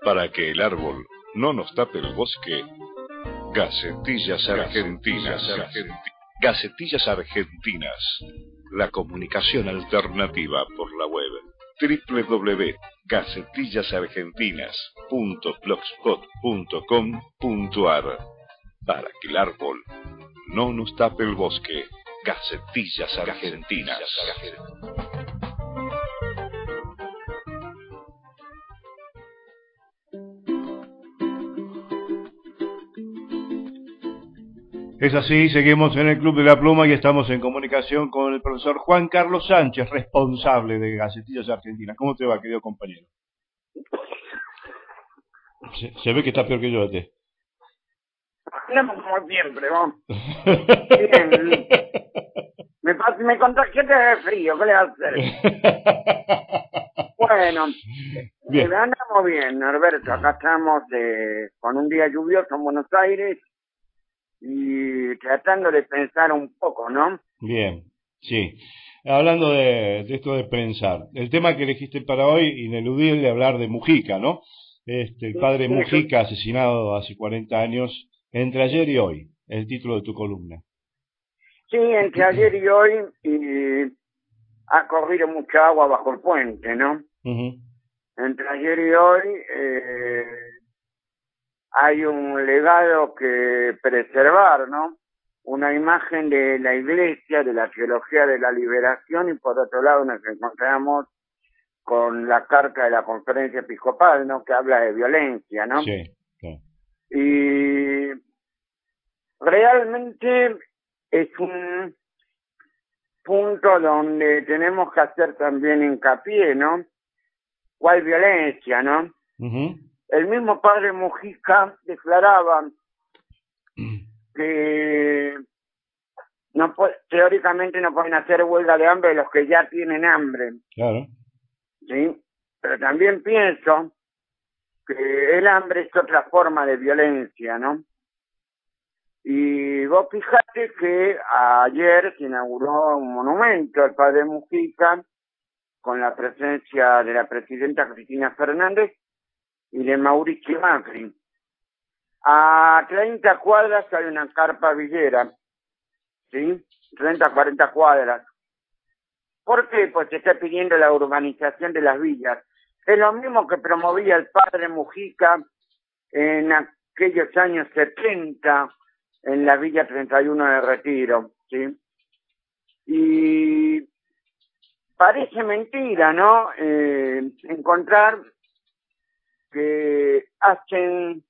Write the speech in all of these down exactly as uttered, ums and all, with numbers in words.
Para que el árbol no nos tape el bosque, Gacetillas Argentinas. Gacetillas Argentinas. La comunicación alternativa por la web. doble u doble u doble u punto gacetillas argentinas punto blogspot punto com punto a r. Para que el árbol no nos tape el bosque, Gacetillas Argentinas. Es así, seguimos en el Club de la Pluma y estamos en comunicación con el profesor Juan Carlos Sánchez, responsable de Gacetillas Argentinas. ¿Cómo te va, querido compañero? Se, se ve que está peor que yo, este. Hablamos como siempre, vamos. Bien. Me, me contagiaste de frío, ¿qué le vas a hacer? Bueno, bien. Andamos bien, Norberto. Acá estamos eh, con un día lluvioso en Buenos Aires y tratando de pensar un poco, ¿no? Bien, sí. Hablando de, de esto de pensar, el tema que elegiste para hoy, ineludible hablar de Mujica, ¿no? Este, el padre sí, Mujica, sí. Asesinado hace cuarenta años, entre ayer y hoy, el título de tu columna. Sí, entre ayer y hoy, y ha corrido mucha agua bajo el puente, ¿no? Uh-huh. Entre ayer y hoy, eh, hay un legado que preservar, ¿no? Una imagen de la Iglesia, de la teología de la liberación, y por otro lado nos encontramos con la carta de la Conferencia Episcopal, ¿no? Que habla de violencia, ¿no? Sí, sí. Y realmente es un punto donde tenemos que hacer también hincapié, ¿no? ¿Cuál violencia, no? Uh-huh. El mismo padre Mujica declaraba que no puede, teóricamente no pueden hacer huelga de hambre los que ya tienen hambre. Claro. Sí, pero también pienso que el hambre es otra forma de violencia, ¿no? Y vos fijate que ayer se inauguró un monumento al padre Mujica con la presencia de la presidenta Cristina Fernández y de Mauricio Macri. A treinta cuadras hay una carpa villera, ¿sí? treinta a cuarenta cuadras. ¿Por qué? Pues se está pidiendo la urbanización de las villas. Es lo mismo que promovía el padre Mujica en aquellos años setenta en la Villa treinta y uno de Retiro, ¿sí? Y parece mentira, ¿no? Eh, encontrar que hacen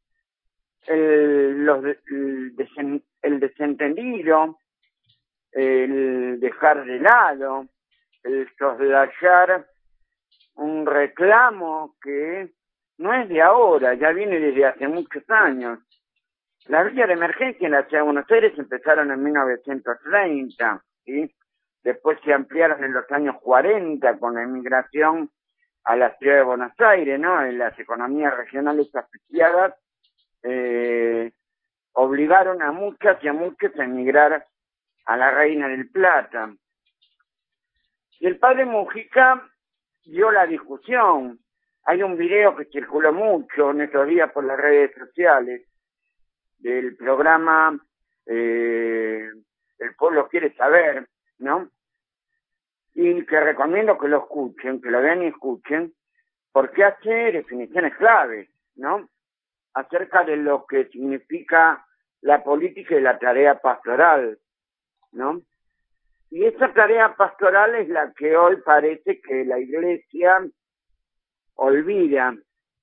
el, los, el, desen, el desentendido, el dejar de lado, el soslayar un reclamo que no es de ahora, ya viene desde hace muchos años. Las villas de emergencia en la ciudad de Buenos Aires empezaron en mil novecientos treinta, ¿sí? Después se ampliaron en los años cuarenta con la emigración a la ciudad de Buenos Aires, ¿no? En las economías regionales asociadas eh, obligaron a muchas y a muchos a emigrar a la Reina del Plata. Y el padre Mujica dio la discusión. Hay un video que circuló mucho en estos días por las redes sociales del programa eh, El Pueblo Quiere Saber, ¿no? Y que recomiendo que lo escuchen, que lo vean y escuchen, porque hace definiciones claves, ¿no? Acerca de lo que significa la política y la tarea pastoral, ¿no? Y esa tarea pastoral es la que hoy parece que la Iglesia olvida.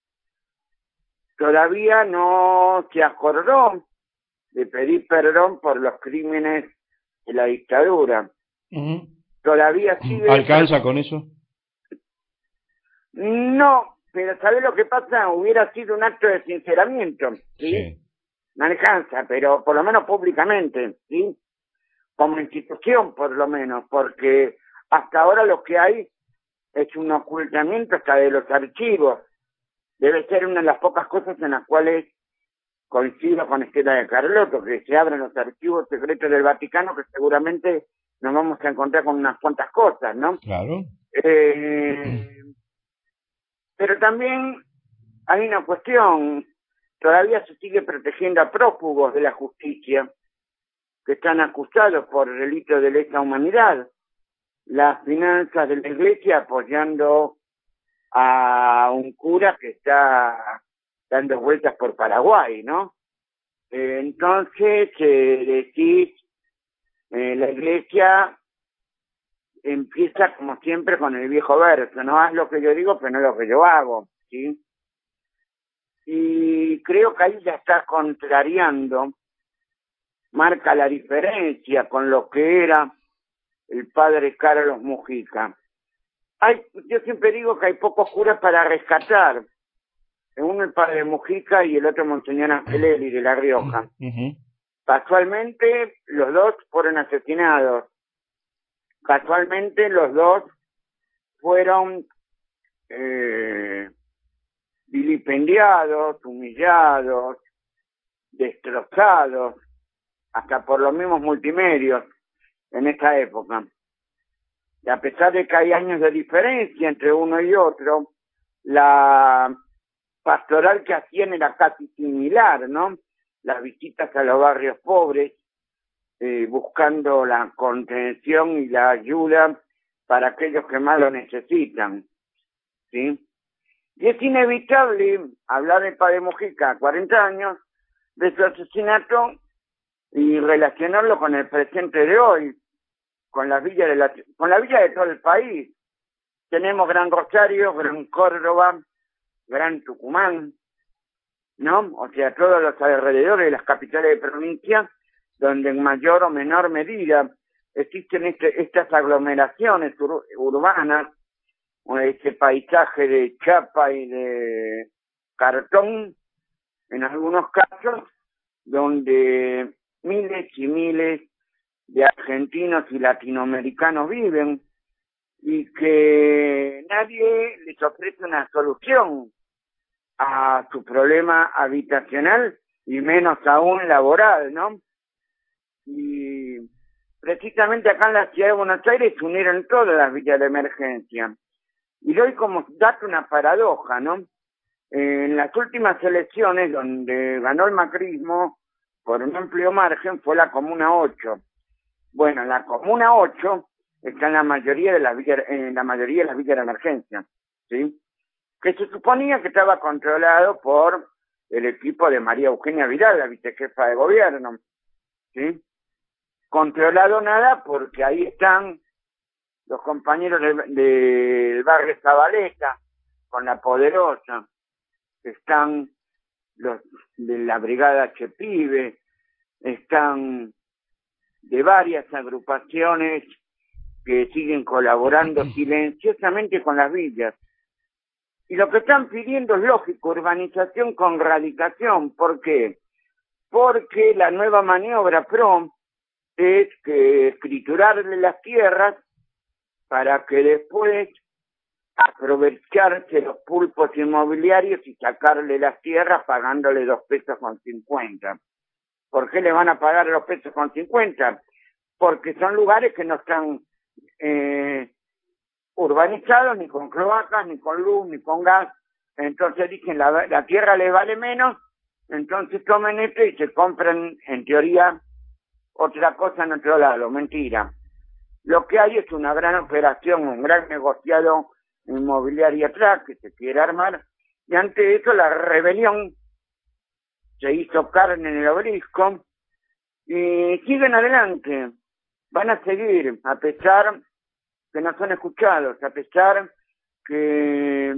Todavía no se acordó de pedir perdón por los crímenes de la dictadura. Uh-huh. Todavía sigue... ¿Alcanza con eso? No, pero ¿sabés lo que pasa? Hubiera sido un acto de sinceramiento, ¿sí? Sí. No alcanza, pero por lo menos públicamente, ¿sí? Como institución, por lo menos, porque hasta ahora lo que hay es un ocultamiento hasta de los archivos. Debe ser una de las pocas cosas en las cuales coincido con Estela de Carlotto, que se abren los archivos secretos del Vaticano, que seguramente nos vamos a encontrar con unas cuantas cosas, ¿no? Claro. Eh, pero también hay una cuestión, todavía se sigue protegiendo a prófugos de la justicia que están acusados por delitos de lesa humanidad. Las finanzas de la iglesia apoyando a un cura que está dando vueltas por Paraguay, ¿no? Eh, entonces, eh, decís, eh, la iglesia empieza como siempre con el viejo verso, no haz lo que yo digo, pero no lo que yo hago, ¿sí? Y creo que ahí ya está contrariando, marca la diferencia con lo que era el padre Carlos Mujica. Hay, yo siempre digo que hay pocos curas para rescatar, uno el padre Mujica y el otro Monseñor Angelelli de La Rioja. Uh-huh. Casualmente los dos fueron asesinados, casualmente los dos fueron eh, vilipendiados, humillados, destrozados, hasta por los mismos multimedios en esta época. Y a pesar de que hay años de diferencia entre uno y otro, la pastoral que hacían era casi similar, ¿no? Las visitas a los barrios pobres, eh, buscando la contención y la ayuda para aquellos que más lo necesitan, ¿sí? Y es inevitable hablar de Padre Mujica, cuarenta años, de su asesinato y relacionarlo con el presente de hoy, con la villa de la, con la villa de todo el país. Tenemos Gran Rosario, Gran Córdoba, Gran Tucumán, ¿no? O sea, todos los alrededores de las capitales de provincia, donde en mayor o menor medida existen este, estas aglomeraciones ur, urbanas, este paisaje de chapa y de cartón, en algunos casos, donde miles y miles de argentinos y latinoamericanos viven y que nadie les ofrece una solución a su problema habitacional y menos aún laboral, ¿no? Y precisamente acá en la ciudad de Buenos Aires se unieron todas las villas de emergencia. Y doy como dato una paradoja, ¿no? En las últimas elecciones donde ganó el macrismo por un amplio margen fue la Comuna ocho. Bueno, la Comuna ocho está en la mayoría de las villas, en la mayoría de las villas de emergencia, ¿sí? Que se suponía que estaba controlado por el equipo de María Eugenia Vidal, la vicejefa de gobierno, ¿sí? Controlado nada porque ahí están los compañeros del de barrio Zabaleta con la Poderosa, están los de la brigada Chepibe, están de varias agrupaciones que siguen colaborando silenciosamente con las villas. Y lo que están pidiendo es lógico, urbanización con radicación. ¿Por qué? Porque la nueva maniobra P R O es que escriturarle las tierras para que después aprovecharse los pulpos inmobiliarios y sacarle las tierras pagándole dos pesos con cincuenta. ¿Por qué le van a pagar los pesos con cincuenta? Porque son lugares que no están eh, urbanizados ni con cloacas, ni con luz, ni con gas. Entonces dicen, la, la tierra les vale menos, entonces tomen esto y se compran, en teoría, otra cosa en otro lado. Mentira. Lo que hay es una gran operación, un gran negociado inmobiliario atrás que se quiere armar, y ante eso la rebelión se hizo carne en el obelisco y siguen adelante, van a seguir, a pesar que no son escuchados, a pesar que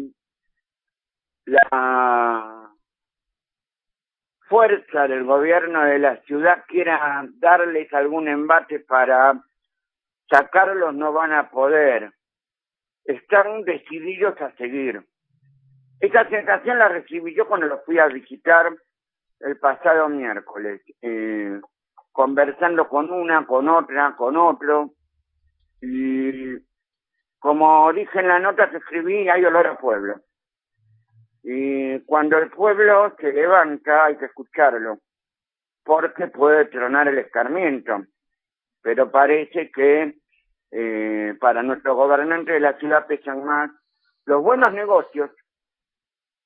la fuerza del gobierno de la ciudad quiera darles algún embate para sacarlos, no van a poder. Están decididos a seguir. Esa sensación la recibí yo cuando los fui a visitar el pasado miércoles, eh, conversando con una, con otra, con otro, y como dije en la nota que escribí, hay olor a pueblo. Y cuando el pueblo se levanta hay que escucharlo, porque puede tronar el escarmiento. Pero parece que eh, para nuestros gobernantes de la ciudad pesan más los buenos negocios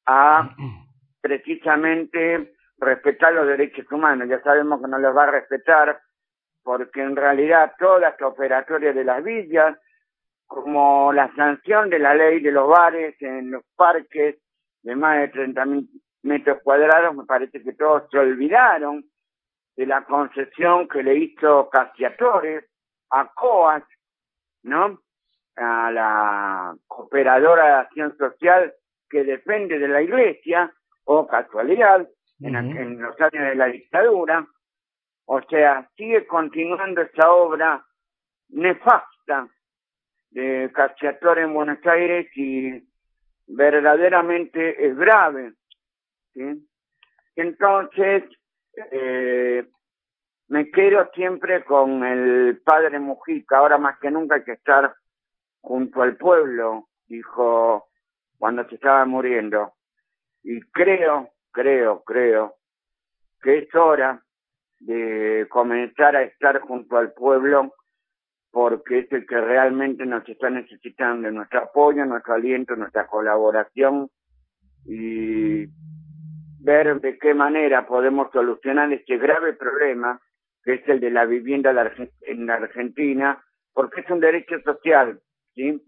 a precisamente respetar los derechos humanos. Ya sabemos que no los va a respetar porque en realidad todas las operatorias de las villas, como la sanción de la ley de los bares en los parques de más de treinta mil metros cuadrados, me parece que todos se olvidaron de la concesión que le hizo Cacciatore a COAS, ¿no? A la Cooperadora de Acción Social que depende de la Iglesia, o casualidad, uh-huh. en, en los años de la dictadura. O sea, sigue continuando esa obra nefasta de Cacciatore en Buenos Aires y verdaderamente es grave, ¿sí? Entonces, eh, me quedo siempre con el padre Mujica. Ahora más que nunca hay que estar junto al pueblo, dijo cuando se estaba muriendo. Y creo, creo, creo que es hora de comenzar a estar junto al pueblo, porque es el que realmente nos está necesitando, nuestro apoyo, nuestro aliento, nuestra colaboración, y ver de qué manera podemos solucionar este grave problema que es el de la vivienda en la Argentina, porque es un derecho social, ¿sí?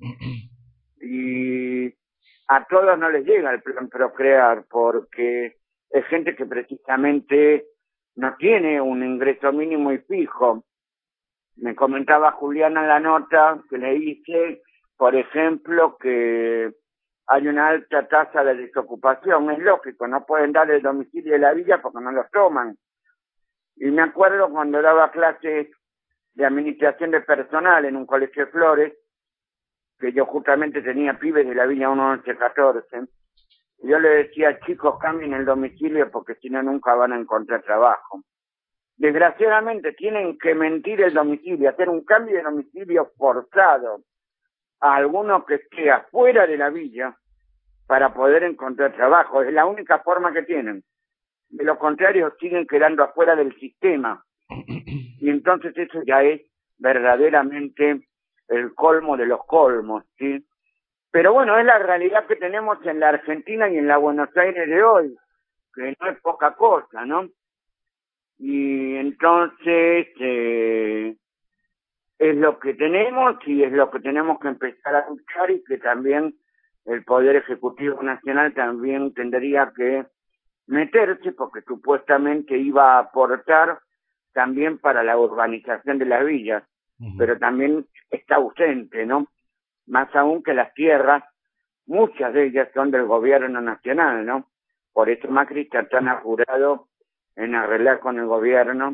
Y a todos no les llega el plan Procrear, porque es gente que precisamente no tiene un ingreso mínimo y fijo. Me comentaba Juliana en la nota que le hice, por ejemplo, que hay una alta tasa de desocupación. Es lógico, no pueden dar el domicilio de la villa porque no los toman. Y me acuerdo cuando daba clases de administración de personal en un colegio de Flores, que yo justamente tenía pibes de la villa uno once catorce, yo le decía, chicos, cambien el domicilio porque si no nunca van a encontrar trabajo. Desgraciadamente tienen que mentir el domicilio, hacer un cambio de domicilio forzado a alguno que esté afuera de la villa para poder encontrar trabajo. Es la única forma que tienen. De lo contrario, siguen quedando afuera del sistema. Y entonces eso ya es verdaderamente el colmo de los colmos, ¿sí? Pero bueno, es la realidad que tenemos en la Argentina y en la Buenos Aires de hoy, que no es poca cosa, ¿no? Y entonces eh, es lo que tenemos y es lo que tenemos que empezar a luchar, y que también el Poder Ejecutivo Nacional también tendría que meterse, porque supuestamente iba a aportar también para la urbanización de las villas, uh-huh. pero también está ausente, ¿no? Más aún que las tierras, muchas de ellas son del gobierno nacional, ¿no? Por eso Macri está tan apurado en arreglar con el gobierno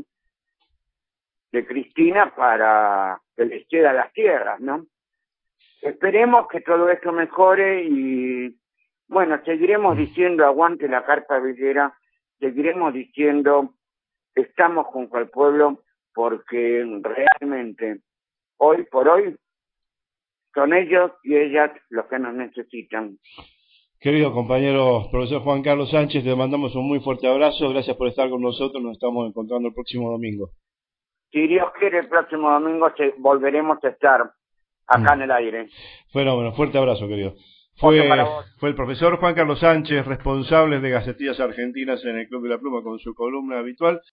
de Cristina para que les quede las tierras, ¿no? Esperemos que todo esto mejore y, bueno, seguiremos diciendo aguante la carpa villera, seguiremos diciendo estamos junto al pueblo, porque realmente hoy por hoy son ellos y ellas los que nos necesitan. Querido compañero profesor Juan Carlos Sánchez, te mandamos un muy fuerte abrazo, gracias por estar con nosotros, nos estamos encontrando el próximo domingo. Si Dios quiere, el próximo domingo se, volveremos a estar acá mm. en el aire. Bueno, fuerte abrazo, querido. Fue, fue el profesor Juan Carlos Sánchez, responsable de Gacetillas Argentinas en el Club de la Pluma, con su columna habitual.